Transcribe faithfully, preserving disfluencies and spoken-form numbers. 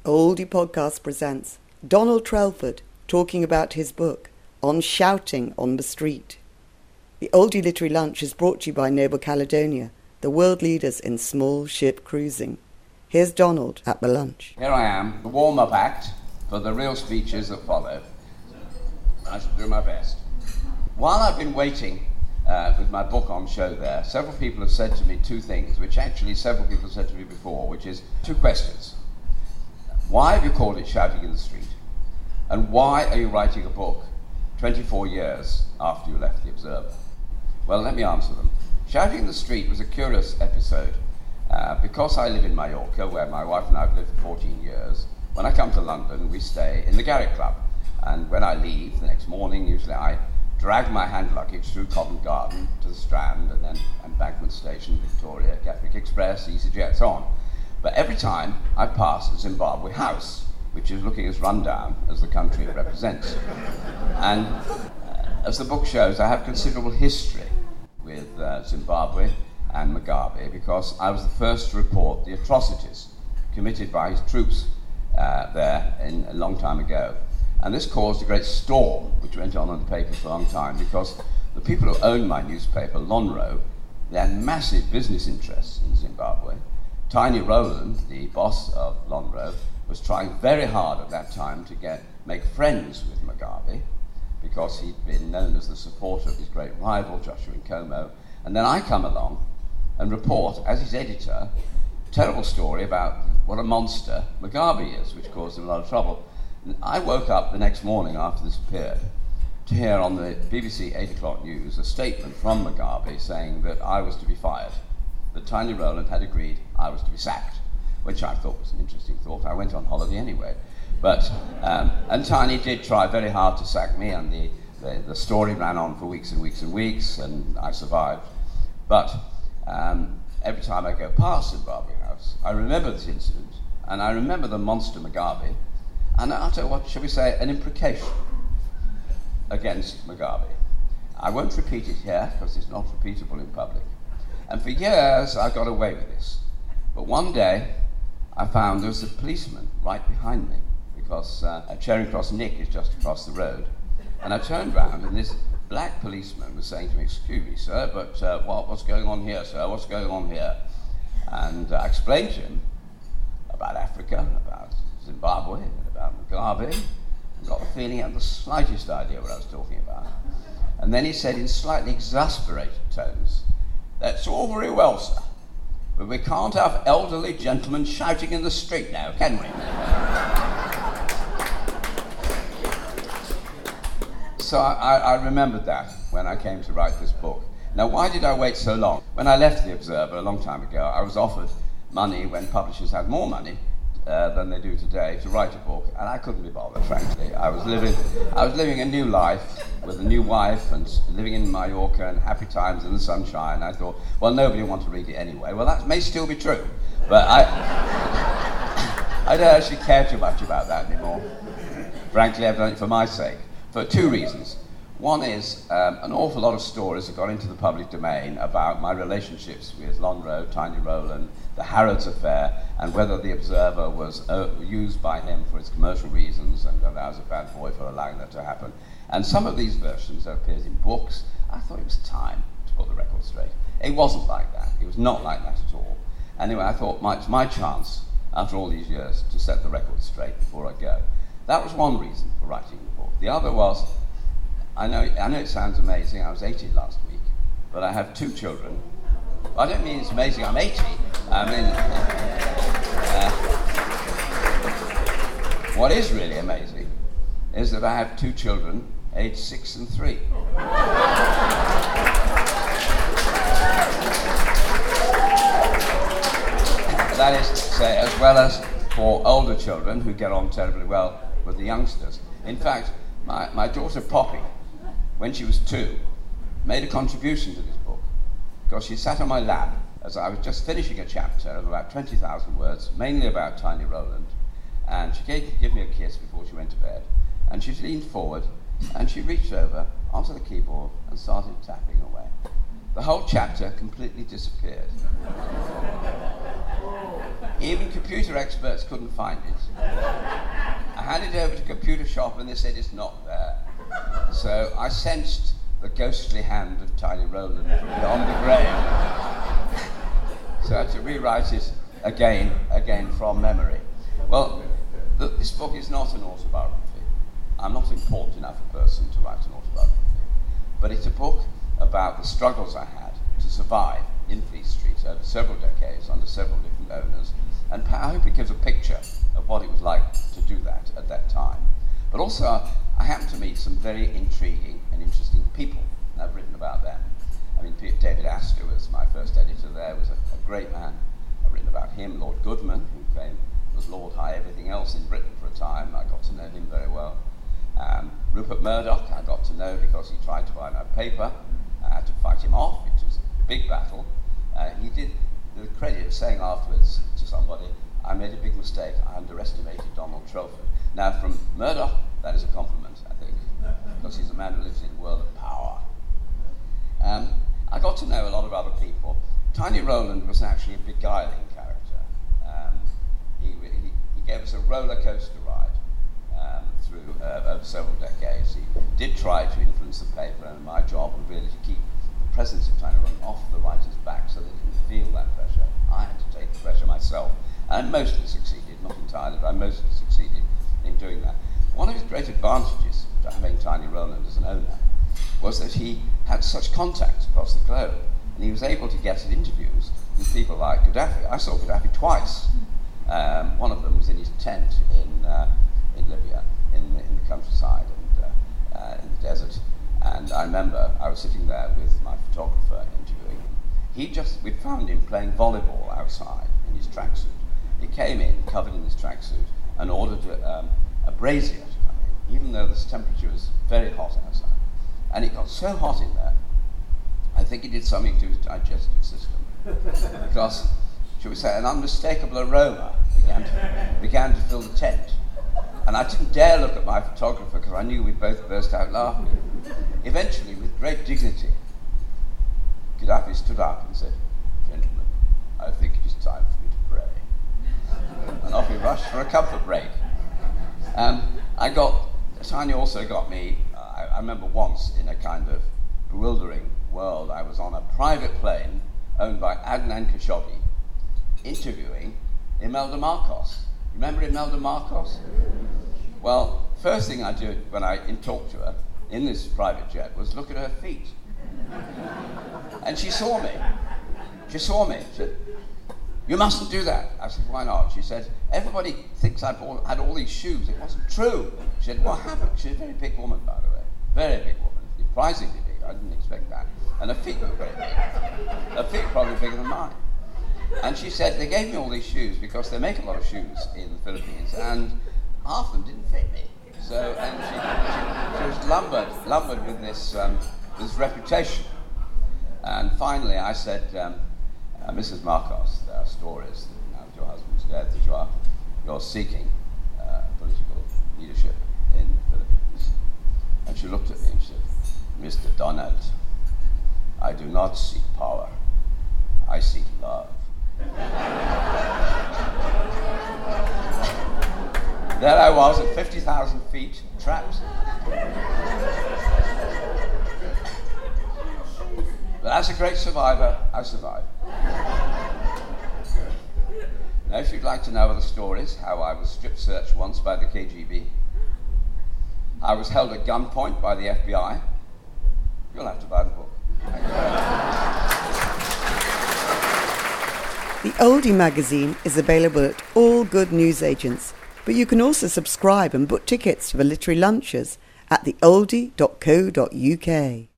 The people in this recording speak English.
Oldie Podcast presents Donald Trelford talking about his book, On Shouting on the Street. The Oldie Literary Lunch is brought to you by Noble Caledonia, the world leaders in small ship cruising. Here's Donald at the lunch. Here I am, the warm-up act for the real speeches that follow. I shall do my best. While I've been waiting uh, with my book on show there, several people have said to me two things, which actually several people have said to me before, which is two questions. Why have you called it Shouting in the Street? And why are you writing a book twenty-four years after you left The Observer? Well, let me answer them. Shouting in the Street was a curious episode. Uh, because I live in Mallorca, where my wife and I have lived for fourteen years, when I come to London, we stay in the Garrick Club. And when I leave the next morning, usually I drag my hand luggage through Covent Garden to the Strand, and then Embankment Station, Victoria, Gatwick Express, EasyJet, so on. But every time I pass Zimbabwe House, which is looking as rundown as the country it represents. And uh, as the book shows, I have considerable history with uh, Zimbabwe and Mugabe, because I was the first to report the atrocities committed by his troops uh, there in, a long time ago. And this caused a great storm, which went on in the paper for a long time, because the people who owned my newspaper, Lonhro, they had massive business interests in Zimbabwe. Tiny Rowland, the boss of Lonhro, was trying very hard at that time to get make friends with Mugabe, because he'd been known as the supporter of his great rival, Joshua Nkomo. And then I come along and report, as his editor, a terrible story about what a monster Mugabe is, which caused him a lot of trouble. And I woke up the next morning after this appeared to hear on the B B C eight o'clock news a statement from Mugabe saying that I was to be fired, that Tiny Rowland had agreed I was to be sacked, which I thought was an interesting thought. I went on holiday anyway. But, um, and Tiny did try very hard to sack me, and the, the, the story ran on for weeks and weeks and weeks, and I survived. But um, every time I go past Zimbabwe House, I remember this incident, and I remember the monster Mugabe, and I utter, what shall we say, an imprecation against Mugabe. I won't repeat it here, because it's not repeatable in public. And for years, I got away with this. But one day, I found there was a policeman right behind me, because uh, Charing Cross Nick is just across the road. And I turned round, and this black policeman was saying to me, "Excuse me, sir, but uh, what, what's going on here, sir? What's going on here?" And uh, I explained to him about Africa, about Zimbabwe, and about Mugabe, and got the feeling he had the slightest idea what I was talking about. And then he said in slightly exasperated tones, "That's all very well, sir, but we can't have elderly gentlemen shouting in the street now, can we?" So I, I remembered that when I came to write this book. Now, why did I wait so long? When I left The Observer a long time ago, I was offered money when publishers had more money uh, than they do today to write a book, and I couldn't be bothered, frankly. I was living, I was living a new life with a new wife and living in Mallorca and happy times in the sunshine. I thought, well, nobody will want to read it anyway. Well, that may still be true, but I, I don't actually care too much about that anymore. Frankly, I've done it for my sake, for two reasons. One is um, an awful lot of stories have got into the public domain about my relationships with Lonhro, Tiny Rowland, the Harrods affair, and whether The Observer was uh, used by him for its commercial reasons, and whether I was a bad boy for allowing that to happen. And some of these versions that appeared in books, I thought it was time to put the record straight. It wasn't like that. It was not like that at all. Anyway, I thought my, it's my chance, after all these years, to set the record straight before I go. That was one reason for writing the book. The other was, I know, I know it sounds amazing, I was eighty last week, but I have two children. I don't mean it's amazing I'm eighty, I mean, uh, what is really amazing is that I have two children, aged six and three. That is to say, as well as for older children who get on terribly well with the youngsters. In fact, my, my daughter Poppy, when she was two, made a contribution to this book, because she sat on my lap as I was just finishing a chapter of about twenty thousand words, mainly about Tiny Rowland, and she gave, gave me a kiss before she went to bed, and she leaned forward, and she reached over onto the keyboard and started tapping away. The whole chapter completely disappeared. Even computer experts couldn't find it. I handed it over to Computer Shop and they said it's not there. So I sensed the ghostly hand of Tiny Roland from beyond the grave. So I had to rewrite it again, again from memory. Well, th- this book is not an autobiography. I'm not important enough a person to write an autobiography. But it's a book about the struggles I had to survive in Fleet Street over several decades under several different owners. And I hope it gives a picture of what it was like to do that at that time. But also, I happened to meet some very intriguing and interesting people, and I've written about them. I mean, David Astor was my first editor there, was a, a great man. I've written about him, Lord Goodman, who came, was Lord High everything else in Britain for a time. I got to know him very well. Um, Rupert Murdoch, I got to know because he tried to buy my paper. I had to fight him off. It was a big battle. Uh, he did the credit of saying afterwards to somebody, I made a big mistake. I underestimated Donald Trelford. Now, from Murdoch, that is a compliment, I think, because he's a man who lives in a world of power. Um, I got to know a lot of other people. Tiny Roland was actually a beguiling character. Um, he, he, he gave us a roller coaster ride um, through uh, over several decades. He did try to influence the paper, and my job was really to keep the presence of Tiny Roland off the writer's back so they didn't feel that pressure. I had to take the pressure myself, and I mostly succeeded, not entirely, but I mostly succeeded in doing that. One of his great advantages to having Tiny Roland as an owner was that he had such contacts across the globe, and he was able to get at interviews with people like Gaddafi. I saw Gaddafi twice. Um, one of them was in his tent in uh, in Libya, in the, in the countryside and uh, uh, in the desert. And I remember I was sitting there with my photographer interviewing him. He just, we found him playing volleyball outside in his tracksuit. He came in covered in his tracksuit and ordered a, um, a brazier to come in, even though the temperature was very hot outside. And it got so hot in there, I think it did something to his digestive system. Because, shall we say, an unmistakable aroma began to, began to fill the tent. And I didn't dare look at my photographer because I knew we'd both burst out laughing. Eventually, with great dignity, Gaddafi stood up and said, "Gentlemen, I think it is time for me to pray." And off he rushed for a comfort break. Um, I got, Tiny also got me, uh, I, I remember once in a kind of bewildering world, I was on a private plane owned by Adnan Khashoggi, interviewing Imelda Marcos. Remember Imelda Marcos? Well, first thing I did when I in talked to her in this private jet was look at her feet. And she saw me. She saw me. She said, "You mustn't do that." I said, "Why not?" She said, "Everybody thinks I bought, had all these shoes." It wasn't true. She said, "What happened?" She's a very big woman, by the way. Very big woman. Surprisingly big. I didn't expect that. And her feet were very big. Her feet were probably bigger than mine. And she said, they gave me all these shoes because they make a lot of shoes in the Philippines, and half of them didn't fit me. So, and she, she, she was lumbered, lumbered with this, um, this reputation. And finally I said, um, uh, Missus Marcos, there are stories that now your husband's dead that you are you're seeking uh, political leadership in the Philippines. And she looked at me and she said, "Mister Donald, I do not seek power, I seek love." There I was at fifty thousand feet, trapped. But as a great survivor, I survived. Now, if you'd like to know other stories, how I was strip searched once by the K G B, I was held at gunpoint by the F B I, you'll have to buy the book. Thank you very much. The Oldie magazine is available at all good newsagents, but you can also subscribe and book tickets to the literary lunches at the oldie dot co dot uk.